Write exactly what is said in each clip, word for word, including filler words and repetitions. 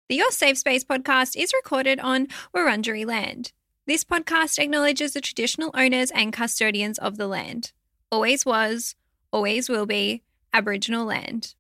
The Your Safe Space podcast is recorded on Wurundjeri land. This podcast acknowledges the traditional owners and custodians of the land. Always was, always will be, Aboriginal land.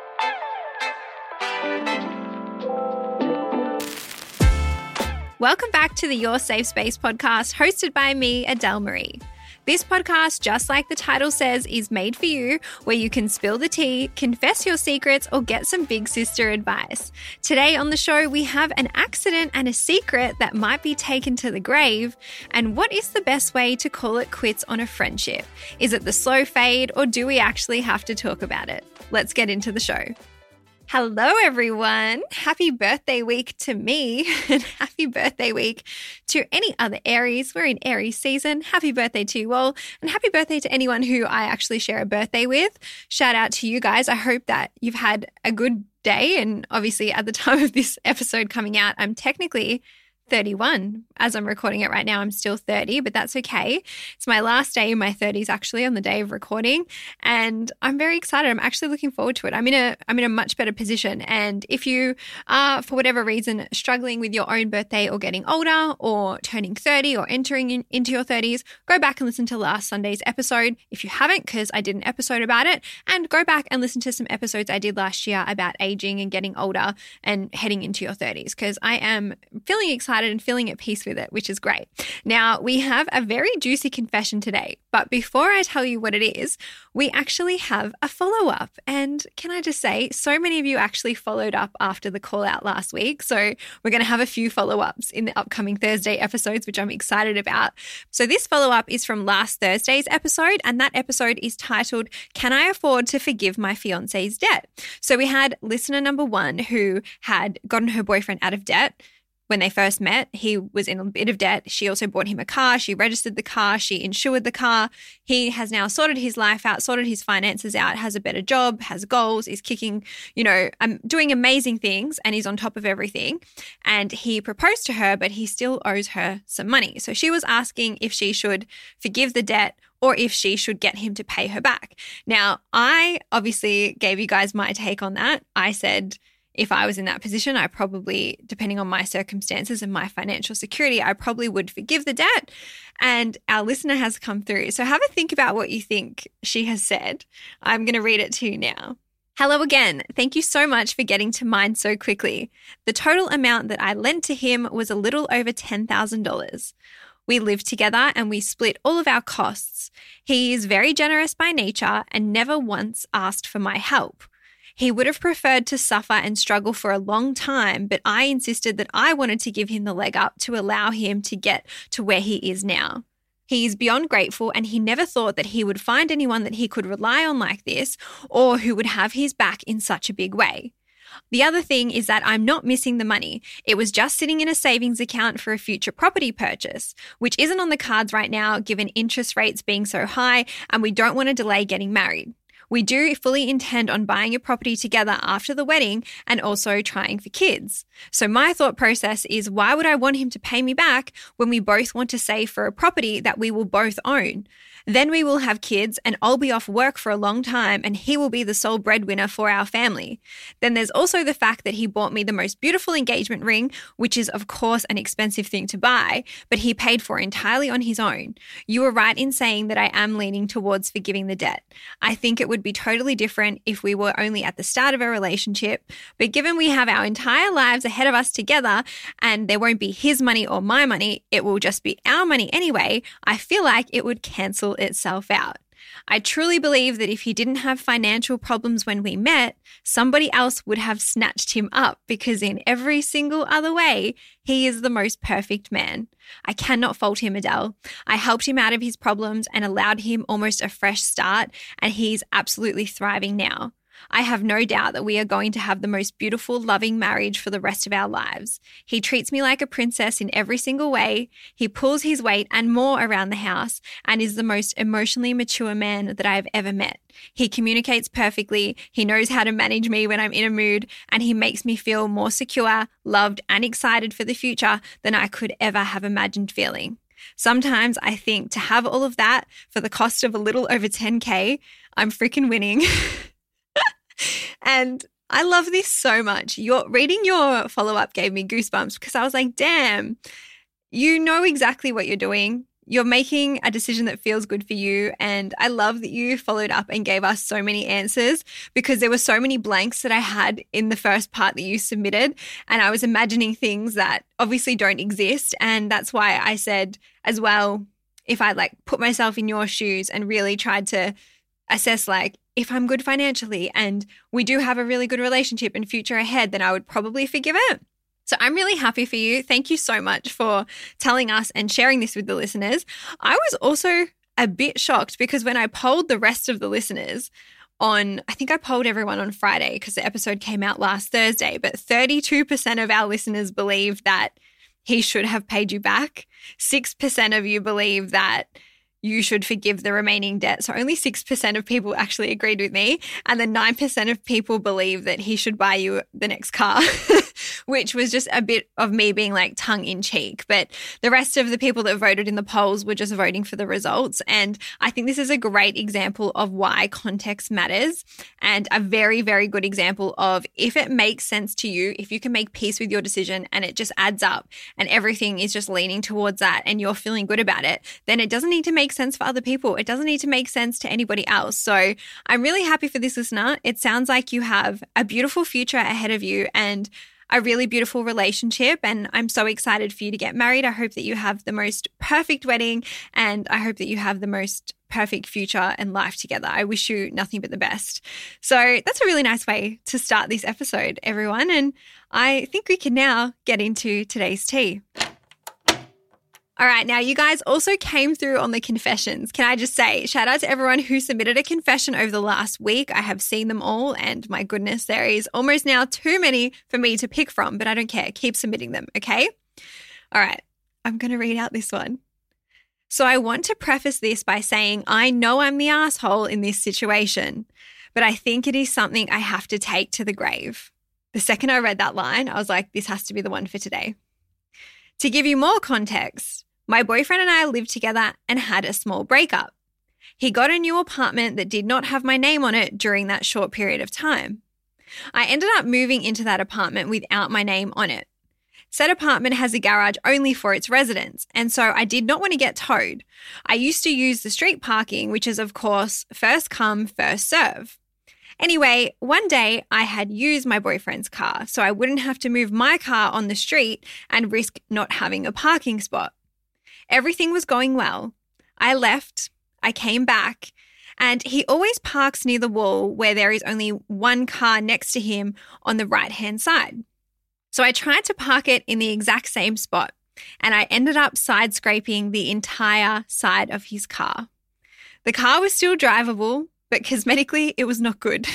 Welcome back to the Your Safe Space podcast, hosted by me, Adele Marie. This podcast, just like the title says, is made for you, where you can spill the tea, confess your secrets, or get some big sister advice. Today on the show, we have an accident and a secret that might be taken to the grave. And what is the best way to call it quits on a friendship? Is it the slow fade, or do we actually have to talk about it? Let's get into the show. Hello, everyone. Happy birthday week to me and happy birthday week to any other Aries. We're in Aries season. Happy birthday to you all and happy birthday to anyone who I actually share a birthday with. Shout out to you guys. I hope that you've had a good day, and obviously at the time of this episode coming out, I'm technically thirty-one. As I'm recording it right now, I'm still thirty, but that's okay. It's my last day in my thirties actually on the day of recording, and I'm very excited. I'm actually looking forward to it. I'm in a I'm in a much better position, and if you are for whatever reason struggling with your own birthday or getting older or turning thirty or entering in, into your thirties, go back and listen to last Sunday's episode if you haven't, because I did an episode about it, and go back and listen to some episodes I did last year about aging and getting older and heading into your thirties, because I am feeling excited and feeling at peace with it, which is great. Now, we have a very juicy confession today, but before I tell you what it is, we actually have a follow-up. And can I just say, so many of you actually followed up after the call out last week. So we're going to have a few follow-ups in the upcoming Thursday episodes, which I'm excited about. So this follow-up is from last Thursday's episode, and that episode is titled, Can I Afford to Forgive My Fiance's Debt? So we had listener number one who had gotten her boyfriend out of debt. When they first met, he was in a bit of debt. She also bought him a car. She registered the car. She insured the car. He has now sorted his life out, sorted his finances out, has a better job, has goals, is kicking, you know, um, doing amazing things, and he's on top of everything. And he proposed to her, but he still owes her some money. So she was asking if she should forgive the debt or if she should get him to pay her back. Now, I obviously gave you guys my take on that. I said, if I was in that position, I probably, depending on my circumstances and my financial security, I probably would forgive the debt. And our listener has come through. So have a think about what you think she has said. I'm going to read it to you now. Hello again. Thank you so much for getting to mine so quickly. The total amount that I lent to him was a little over ten thousand dollars. We lived together and we split all of our costs. He is very generous by nature and never once asked for my help. He would have preferred to suffer and struggle for a long time, but I insisted that I wanted to give him the leg up to allow him to get to where he is now. He is beyond grateful, and he never thought that he would find anyone that he could rely on like this or who would have his back in such a big way. The other thing is that I'm not missing the money. It was just sitting in a savings account for a future property purchase, which isn't on the cards right now given interest rates being so high, and we don't want to delay getting married. We do fully intend on buying a property together after the wedding and also trying for kids. So my thought process is, why would I want him to pay me back when we both want to save for a property that we will both own? Then we will have kids and I'll be off work for a long time and he will be the sole breadwinner for our family. Then there's also the fact that he bought me the most beautiful engagement ring, which is of course an expensive thing to buy, but he paid for entirely on his own. You were right in saying that I am leaning towards forgiving the debt. I think it would be totally different if we were only at the start of a relationship, but given we have our entire lives ahead of us together and there won't be his money or my money, it will just be our money anyway, I feel like it would cancel itself out. I truly believe that if he didn't have financial problems when we met, somebody else would have snatched him up because in every single other way, he is the most perfect man. I cannot fault him, Adele. I helped him out of his problems and allowed him almost a fresh start, and he's absolutely thriving now. I have no doubt that we are going to have the most beautiful, loving marriage for the rest of our lives. He treats me like a princess in every single way. He pulls his weight and more around the house and is the most emotionally mature man that I have ever met. He communicates perfectly. He knows how to manage me when I'm in a mood, and he makes me feel more secure, loved, and excited for the future than I could ever have imagined feeling. Sometimes I think to have all of that for the cost of a little over ten K, I'm freaking winning. And I love this so much. Your reading your follow-up gave me goosebumps because I was like, damn, you know exactly what you're doing. You're making a decision that feels good for you. And I love that you followed up and gave us so many answers because there were so many blanks that I had in the first part that you submitted. And I was imagining things that obviously don't exist. And that's why I said as well, if I like put myself in your shoes and really tried to assess like, if I'm good financially and we do have a really good relationship and future ahead, then I would probably forgive it. So I'm really happy for you. Thank you so much for telling us and sharing this with the listeners. I was also a bit shocked because when I polled the rest of the listeners on, I think I polled everyone on Friday because the episode came out last Thursday, but thirty-two percent of our listeners believe that he should have paid you back. six percent of you believe that you should forgive the remaining debt. So only six percent of people actually agreed with me. And then nine percent of people believe that he should buy you the next car, which was just a bit of me being like tongue in cheek. But the rest of the people that voted in the polls were just voting for the results. And I think this is a great example of why context matters and a very, very good example of if it makes sense to you, if you can make peace with your decision and it just adds up and everything is just leaning towards that and you're feeling good about it, then it doesn't need to make sense for other people. It doesn't need to make sense to anybody else. So I'm really happy for this listener. It sounds like you have a beautiful future ahead of you and a really beautiful relationship. And I'm so excited for you to get married. I hope that you have the most perfect wedding and I hope that you have the most perfect future and life together. I wish you nothing but the best. So that's a really nice way to start this episode, everyone. And I think we can now get into today's tea. All right, now you guys also came through on the confessions. Can I just say, shout out to everyone who submitted a confession over the last week. I have seen them all and my goodness, there is almost now too many for me to pick from, but I don't care. Keep submitting them, okay? All right, I'm going to read out this one. So I want to preface this by saying I know I'm the asshole in this situation, but I think it is something I have to take to the grave. The second I read that line, I was like, this has to be the one for today. To give you more context, my boyfriend and I lived together and had a small breakup. He got a new apartment that did not have my name on it during that short period of time. I ended up moving into that apartment without my name on it. Said apartment has a garage only for its residents, and so I did not want to get towed. I used to use the street parking, which is, of course, first come, first serve. Anyway, one day I had used my boyfriend's car, so I wouldn't have to move my car on the street and risk not having a parking spot. Everything was going well. I left, I came back, and he always parks near the wall where there is only one car next to him on the right-hand side. So I tried to park it in the exact same spot, and I ended up side scraping the entire side of his car. The car was still drivable, but cosmetically it was not good.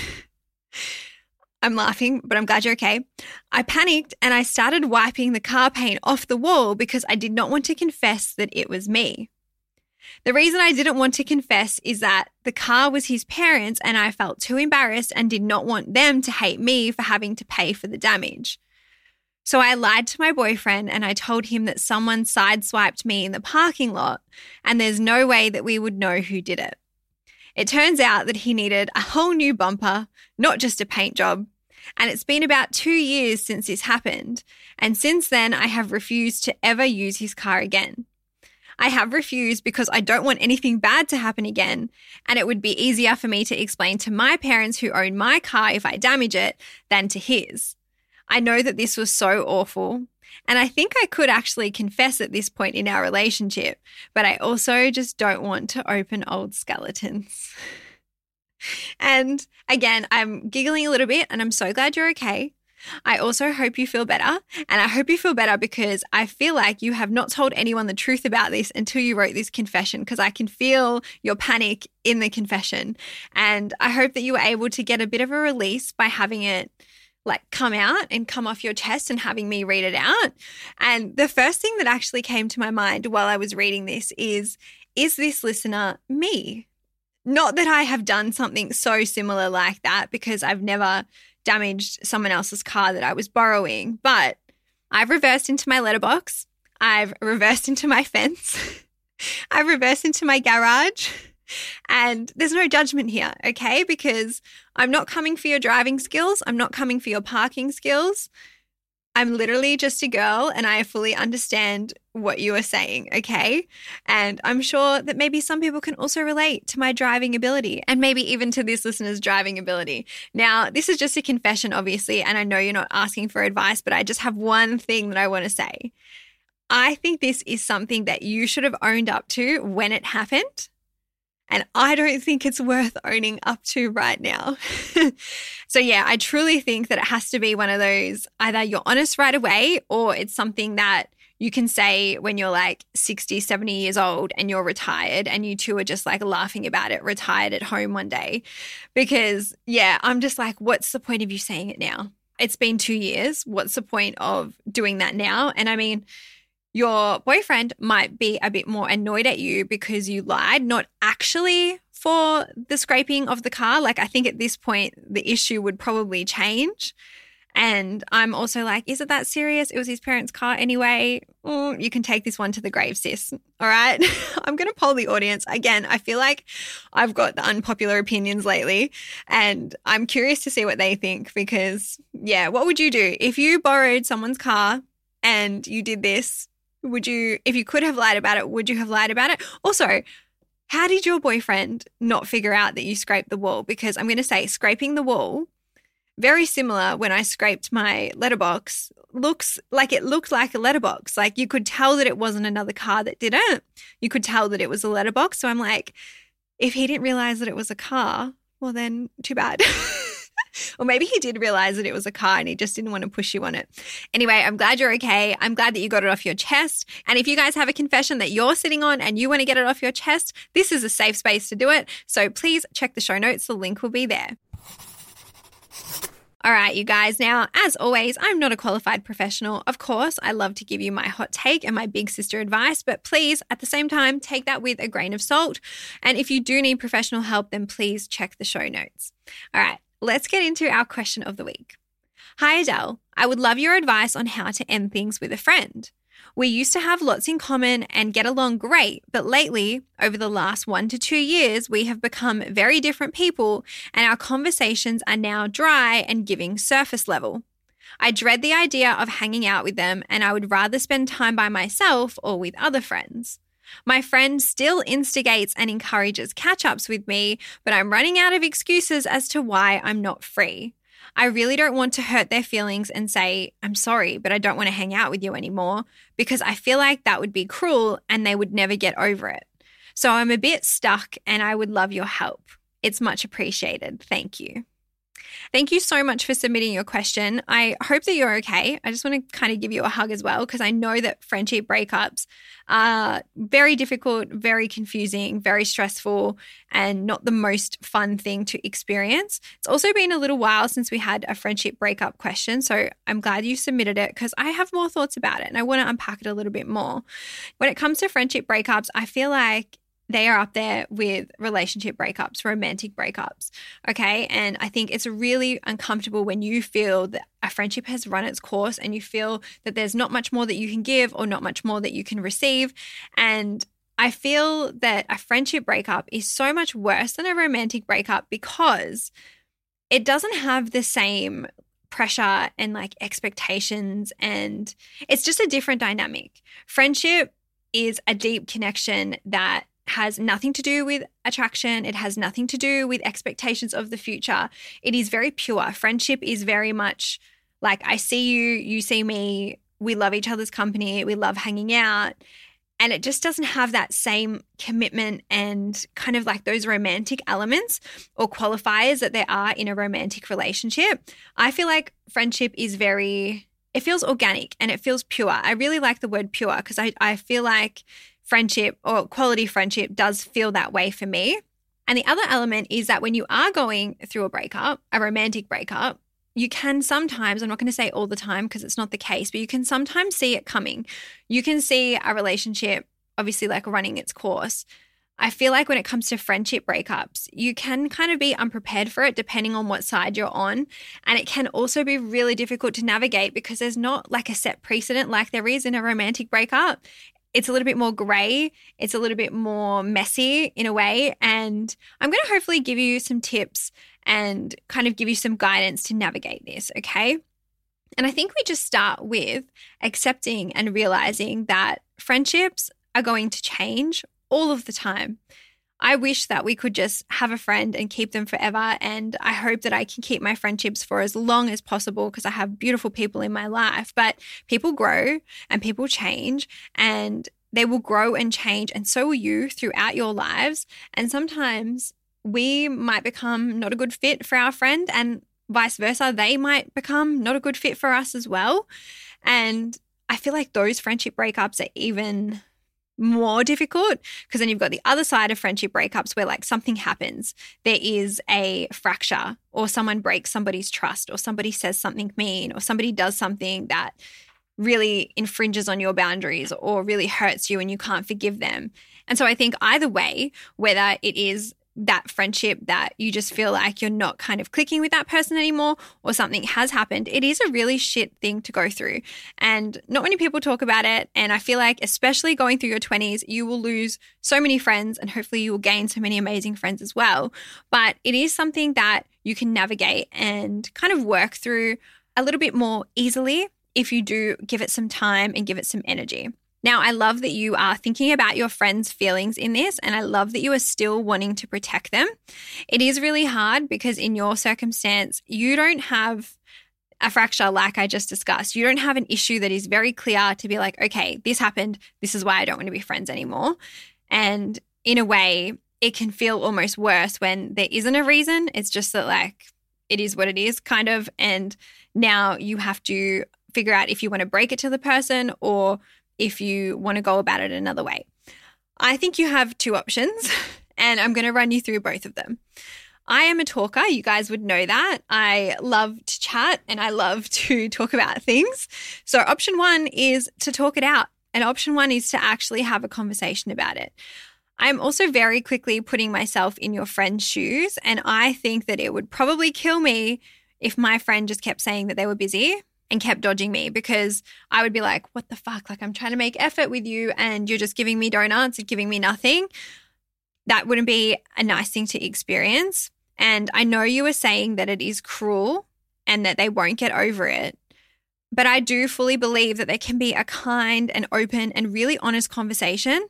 I'm laughing, but I'm glad you're okay. I panicked and I started wiping the car paint off the wall because I did not want to confess that it was me. The reason I didn't want to confess is that the car was his parents and I felt too embarrassed and did not want them to hate me for having to pay for the damage. So I lied to my boyfriend and I told him that someone sideswiped me in the parking lot and there's no way that we would know who did it. It turns out that he needed a whole new bumper, not just a paint job. And it's been about two years since this happened. And since then, I have refused to ever use his car again. I have refused because I don't want anything bad to happen again. And it would be easier for me to explain to my parents who own my car if I damage it than to his. I know that this was so awful. And I think I could actually confess at this point in our relationship, but I also just don't want to open old skeletons. And again, I'm giggling a little bit and I'm so glad you're okay. I also hope you feel better. And I hope you feel better because I feel like you have not told anyone the truth about this until you wrote this confession because I can feel your panic in the confession. And I hope that you were able to get a bit of a release by having it like come out and come off your chest and having me read it out. And the first thing that actually came to my mind while I was reading this is, is this listener me? Not that I have done something so similar like that because I've never damaged someone else's car that I was borrowing, but I've reversed into my letterbox. I've reversed into my fence. I've reversed into my garage. And there's no judgment here, okay? Because I'm not coming for your driving skills. I'm not coming for your parking skills. I'm literally just a girl and I fully understand what you are saying, okay? And I'm sure that maybe some people can also relate to my driving ability and maybe even to this listener's driving ability. Now, this is just a confession, obviously, and I know you're not asking for advice, but I just have one thing that I want to say. I think this is something that you should have owned up to when it happened. And I don't think it's worth owning up to right now. So yeah, I truly think that it has to be one of those, either you're honest right away or it's something that you can say when you're like sixty, seventy years old and you're retired and you two are just like laughing about it, retired at home one day. Because yeah, I'm just like, what's the point of you saying it now? It's been two years. What's the point of doing that now? And I mean, your boyfriend might be a bit more annoyed at you because you lied, not actually for the scraping of the car. Like, I think at this point, the issue would probably change. And I'm also like, is it that serious? It was his parents' car anyway. Mm, you can take this one to the grave, sis. All right. I'm going to poll the audience. Again, I feel like I've got the unpopular opinions lately and I'm curious to see what they think because, yeah, what would you do if you borrowed someone's car and you did this? Would you, if you could have lied about it, would you have lied about it? Also, how did your boyfriend not figure out that you scraped the wall? Because I'm going to say scraping the wall, very similar when I scraped my letterbox, looks like it looked like a letterbox. Like you could tell that it wasn't another car that did it. You could tell that it was a letterbox. So I'm like, if he didn't realize that it was a car, well then too bad. Or maybe he did realize that it was a car and he just didn't want to push you on it. Anyway, I'm glad you're okay. I'm glad that you got it off your chest. And if you guys have a confession that you're sitting on and you want to get it off your chest, this is a safe space to do it. So please check the show notes. The link will be there. All right, you guys. Now, as always, I'm not a qualified professional. Of course, I love to give you my hot take and my big sister advice, but please, at the same time, take that with a grain of salt. And if you do need professional help, then please check the show notes. All right. Let's get into our question of the week. Hi, Adele. I would love your advice on how to end things with a friend. We used to have lots in common and get along great, but lately, over the last one to two years, we have become very different people and our conversations are now dry and giving surface level. I dread the idea of hanging out with them and I would rather spend time by myself or with other friends. My friend still instigates and encourages catch-ups with me, but I'm running out of excuses as to why I'm not free. I really don't want to hurt their feelings and say, I'm sorry, but I don't want to hang out with you anymore, because I feel like that would be cruel and they would never get over it. So I'm a bit stuck and I would love your help. It's much appreciated. Thank you. Thank you so much for submitting your question. I hope that you're okay. I just want to kind of give you a hug as well, because I know that friendship breakups are very difficult, very confusing, very stressful, and not the most fun thing to experience. It's also been a little while since we had a friendship breakup question, so I'm glad you submitted it because I have more thoughts about it and I want to unpack it a little bit more. When it comes to friendship breakups, I feel like they are up there with relationship breakups, romantic breakups, okay? And I think it's really uncomfortable when you feel that a friendship has run its course and you feel that there's not much more that you can give or not much more that you can receive. And I feel that a friendship breakup is so much worse than a romantic breakup because it doesn't have the same pressure and like expectations, and it's just a different dynamic. Friendship is a deep connection that has nothing to do with attraction. It has nothing to do with expectations of the future. It is very pure. Friendship is very much like, I see you, you see me, we love each other's company, we love hanging out. And it just doesn't have that same commitment and kind of like those romantic elements or qualifiers that there are in a romantic relationship. I feel like friendship is very, it feels organic and it feels pure. I really like the word pure because I, I feel like friendship or quality friendship does feel that way for me. And the other element is that when you are going through a breakup, a romantic breakup, you can sometimes, I'm not going to say all the time because it's not the case, but you can sometimes see it coming. You can see a relationship obviously like running its course. I feel like when it comes to friendship breakups, you can kind of be unprepared for it depending on what side you're on. And it can also be really difficult to navigate because there's not like a set precedent like there is in a romantic breakup. it's a little bit more gray. It's a little bit more messy in a way. And I'm going to hopefully give you some tips and kind of give you some guidance to navigate this, okay? And I think we just start with accepting and realizing that friendships are going to change all of the time. I wish that we could just have a friend and keep them forever. And I hope that I can keep my friendships for as long as possible because I have beautiful people in my life. But people grow and people change, and they will grow and change. And so will you throughout your lives. And sometimes we might become not a good fit for our friend, and vice versa. They might become not a good fit for us as well. And I feel like those friendship breakups are even more difficult because then you've got the other side of friendship breakups where like something happens. There is a fracture, or someone breaks somebody's trust, or somebody says something mean, or somebody does something that really infringes on your boundaries or really hurts you and you can't forgive them. And so I think either way, whether it is that friendship that you just feel like you're not kind of clicking with that person anymore, or something has happened, it is a really shit thing to go through. And not many people talk about it. And I feel like especially going through your twenties, you will lose so many friends, and hopefully you will gain so many amazing friends as well. But it is something that you can navigate and kind of work through a little bit more easily if you do give it some time and give it some energy. Now, I love that you are thinking about your friends' feelings in this, and I love that you are still wanting to protect them. It is really hard because in your circumstance, you don't have a fracture like I just discussed. You don't have an issue that is very clear to be like, okay, this happened. This is why I don't want to be friends anymore. And in a way, it can feel almost worse when there isn't a reason. It's just that like it is what it is kind of. And now you have to figure out if you want to break it to the person or if you want to go about it another way. I think you have two options, and I'm going to run you through both of them. I am a talker. You guys would know that. I love to chat and I love to talk about things. So option one is to talk it out, and option one is to actually have a conversation about it. I'm also very quickly putting myself in your friend's shoes, and I think that it would probably kill me if my friend just kept saying that they were busy and kept dodging me, because I would be like, what the fuck? Like, I'm trying to make effort with you and you're just giving me donuts and giving me nothing. That wouldn't be a nice thing to experience. And I know you were saying that it is cruel and that they won't get over it, but I do fully believe that there can be a kind and open and really honest conversation.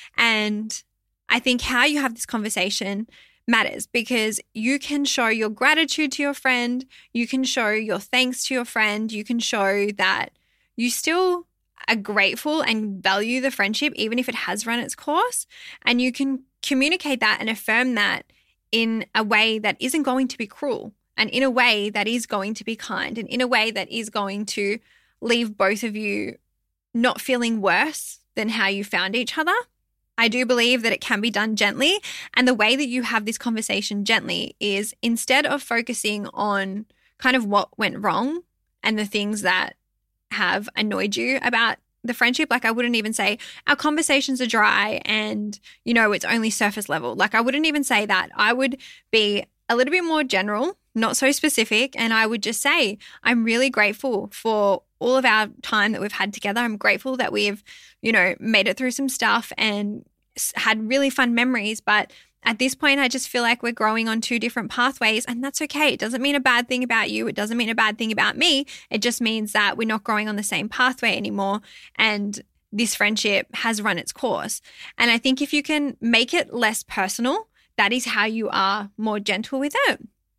And I think how you have this conversation matters, because you can show your gratitude to your friend, you can show your thanks to your friend, you can show that you still are grateful and value the friendship even if it has run its course, and you can communicate that and affirm that in a way that isn't going to be cruel, and in a way that is going to be kind, and in a way that is going to leave both of you not feeling worse than how you found each other. I do believe that it can be done gently, and the way that you have this conversation gently is, instead of focusing on kind of what went wrong and the things that have annoyed you about the friendship, like I wouldn't even say our conversations are dry and, you know, it's only surface level. Like I wouldn't even say that. I would be a little bit more general, not so specific, and I would just say, I'm really grateful for all of our time that we've had together. I'm grateful that we've, you know, made it through some stuff and had really fun memories. But at this point, I just feel like we're growing on two different pathways, and that's okay. It doesn't mean a bad thing about you. It doesn't mean a bad thing about me. It just means that we're not growing on the same pathway anymore, and this friendship has run its course. And I think if you can make it less personal, that is how you are more gentle with it.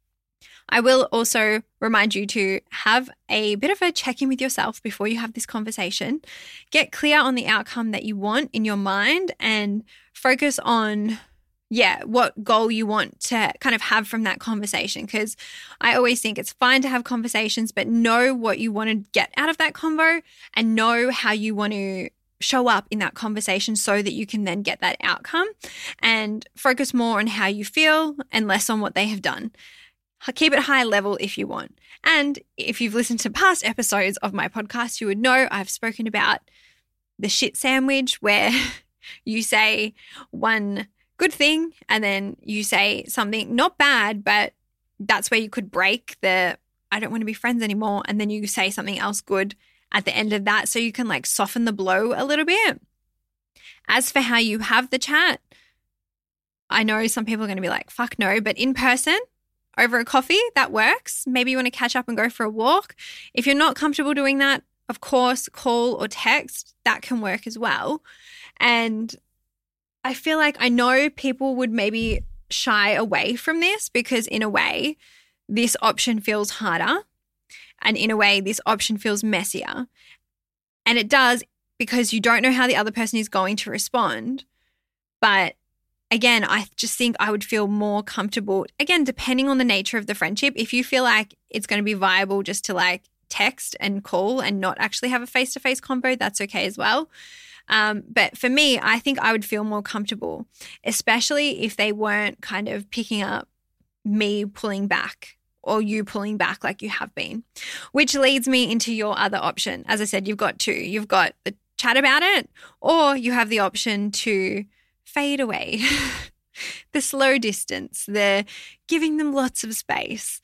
I will also remind you to have a bit of a check-in with yourself before you have this conversation. Get clear on the outcome that you want in your mind and focus on, yeah, what goal you want to kind of have from that conversation. Because I always think it's fine to have conversations, but know what you want to get out of that convo and know how you want to show up in that conversation so that you can then get that outcome, and focus more on how you feel and less on what they have done. Keep it high level if you want. And if you've listened to past episodes of my podcast, you would know I've spoken about the shit sandwich, where you say one good thing and then you say something not bad, but that's where you could break the I don't want to be friends anymore, and then you say something else good at the end of that, so you can like soften the blow a little bit. As for how you have the chat, I know some people are going to be like, fuck no, but in person, over a coffee, that works. Maybe you want to catch up and go for a walk. If you're not comfortable doing that, of course, call or text, that can work as well. And I feel like I know people would maybe shy away from this because in a way, this option feels harder. And in a way, this option feels messier. And it does because you don't know how the other person is going to respond. But again, I just think I would feel more comfortable, again, depending on the nature of the friendship. If you feel like it's going to be viable just to like text and call and not actually have a face-to-face convo, that's okay as well. Um, but for me, I think I would feel more comfortable, especially if they weren't kind of picking up me pulling back or you pulling back like you have been, which leads me into your other option. As I said, you've got two. You've got the chat about it, or you have the option to fade away, the slow distance, the giving them lots of space.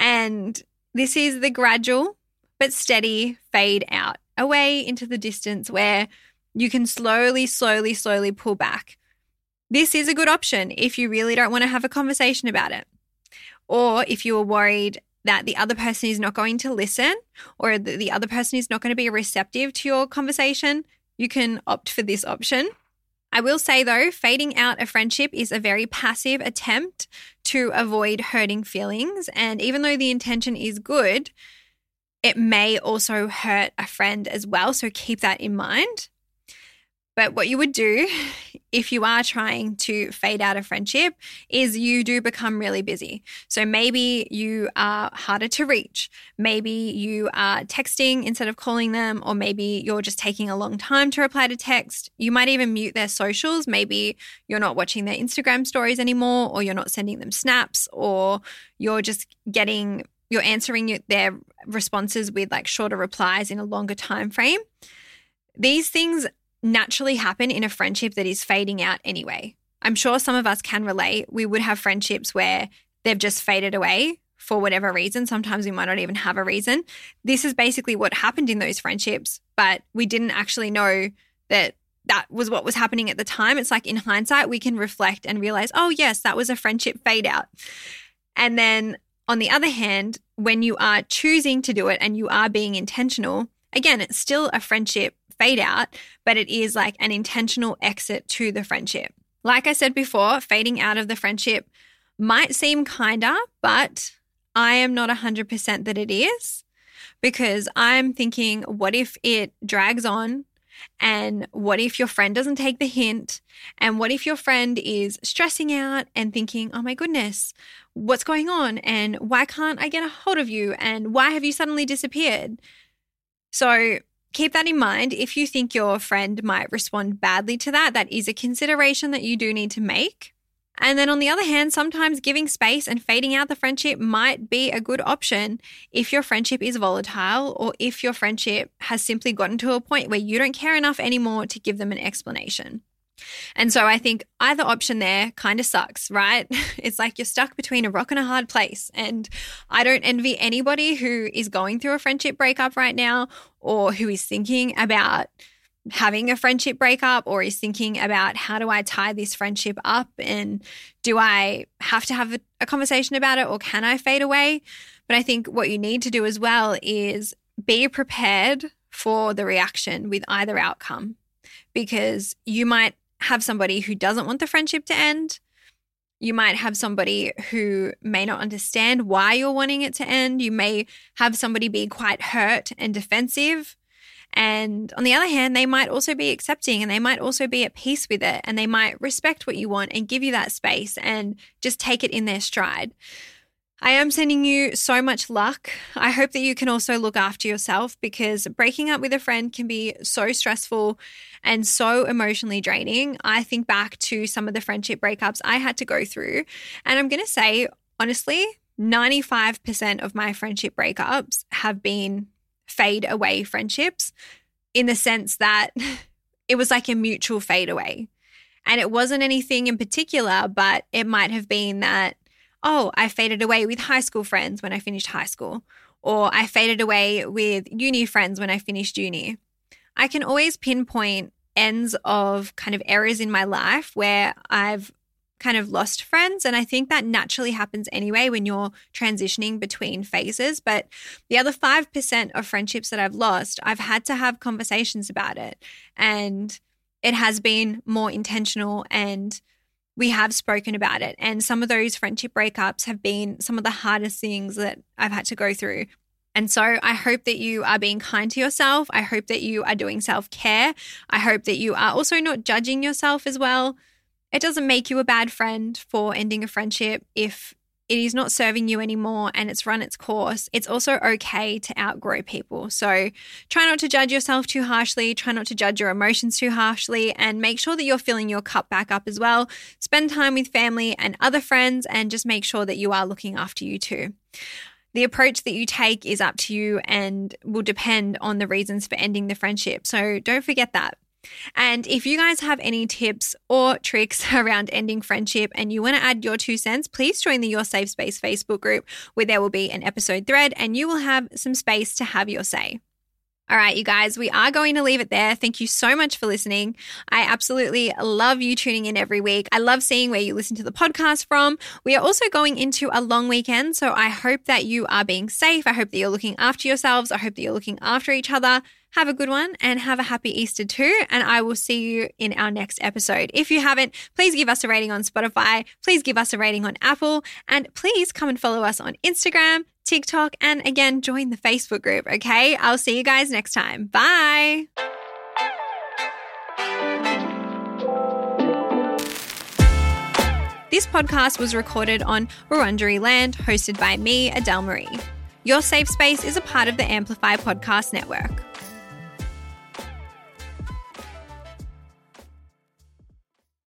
And this is the gradual but steady fade out away into the distance where you can slowly, slowly, slowly pull back. This is a good option if you really don't want to have a conversation about it, or if you are worried that the other person is not going to listen or that the other person is not going to be receptive to your conversation. You can opt for this option. I will say though, fading out a friendship is a very passive attempt to avoid hurting feelings. And even though the intention is good, it may also hurt a friend as well. So keep that in mind. But what you would do if you are trying to fade out a friendship is you do become really busy. So maybe you are harder to reach. Maybe you are texting instead of calling them, or maybe you're just taking a long time to reply to text. You might even mute their socials. Maybe you're not watching their Instagram stories anymore, or you're not sending them snaps, or you're just getting, you're answering their responses with like shorter replies in a longer time frame. These things naturally happen in a friendship that is fading out anyway. I'm sure some of us can relate. We would have friendships where they've just faded away for whatever reason. Sometimes we might not even have a reason. This is basically what happened in those friendships, but we didn't actually know that that was what was happening at the time. It's like in hindsight, we can reflect and realize, oh yes, that was a friendship fade out. And then on the other hand, when you are choosing to do it and you are being intentional, again, it's still a friendship fade out, but it is like an intentional exit to the friendship. Like I said before, fading out of the friendship might seem kinder, but I am not one hundred percent that it is, because I'm thinking, what if it drags on? And what if your friend doesn't take the hint? And what if your friend is stressing out and thinking, oh my goodness, what's going on? And why can't I get a hold of you? And why have you suddenly disappeared? So keep that in mind. If you think your friend might respond badly to that, that is a consideration that you do need to make. And then on the other hand, sometimes giving space and fading out the friendship might be a good option if your friendship is volatile, or if your friendship has simply gotten to a point where you don't care enough anymore to give them an explanation. And so I think either option there kind of sucks, right? It's like you're stuck between a rock and a hard place. And I don't envy anybody who is going through a friendship breakup right now, or who is thinking about having a friendship breakup, or is thinking about, how do I tie this friendship up? And do I have to have a, a conversation about it, or can I fade away? But I think what you need to do as well is be prepared for the reaction with either outcome, because you might have somebody who doesn't want the friendship to end. You might have somebody who may not understand why you're wanting it to end. You may have somebody be quite hurt and defensive. And on the other hand, they might also be accepting, and they might also be at peace with it, and they might respect what you want and give you that space and just take it in their stride. I am sending you so much luck. I hope that you can also look after yourself, because breaking up with a friend can be so stressful and so emotionally draining. I think back to some of the friendship breakups I had to go through, and I'm going to say, honestly, ninety-five percent of my friendship breakups have been fade away friendships, in the sense that it was like a mutual fade away. And it wasn't anything in particular, but it might have been that, oh, I faded away with high school friends when I finished high school, or I faded away with uni friends when I finished uni. I can always pinpoint ends of kind of eras in my life where I've kind of lost friends. And I think that naturally happens anyway when you're transitioning between phases. But the other five percent of friendships that I've lost, I've had to have conversations about it. And it has been more intentional, and we have spoken about it. And some of those friendship breakups have been some of the hardest things that I've had to go through. And so I hope that you are being kind to yourself. I hope that you are doing self-care. I hope that you are also not judging yourself as well. It doesn't make you a bad friend for ending a friendship if it is not serving you anymore and it's run its course. It's also okay to outgrow people. So try not to judge yourself too harshly. Try not to judge your emotions too harshly, and make sure that you're filling your cup back up as well. Spend time with family and other friends, and just make sure that you are looking after you too. The approach that you take is up to you and will depend on the reasons for ending the friendship. So don't forget that. And if you guys have any tips or tricks around ending friendship and you want to add your two cents, please join the Your Safe Space Facebook group, where there will be an episode thread and you will have some space to have your say. All right, you guys, we are going to leave it there. Thank you so much for listening. I absolutely love you tuning in every week. I love seeing where you listen to the podcast from. We are also going into a long weekend, so I hope that you are being safe. I hope that you're looking after yourselves. I hope that you're looking after each other. Have a good one and have a happy Easter too. And I will see you in our next episode. If you haven't, please give us a rating on Spotify. Please give us a rating on Apple. And please come and follow us on Instagram, TikTok, and again, join the Facebook group, okay? I'll see you guys next time. Bye. This podcast was recorded on Wurundjeri land, hosted by me, Adele Marie. Your Safe Space is a part of the Amplify Podcast Network.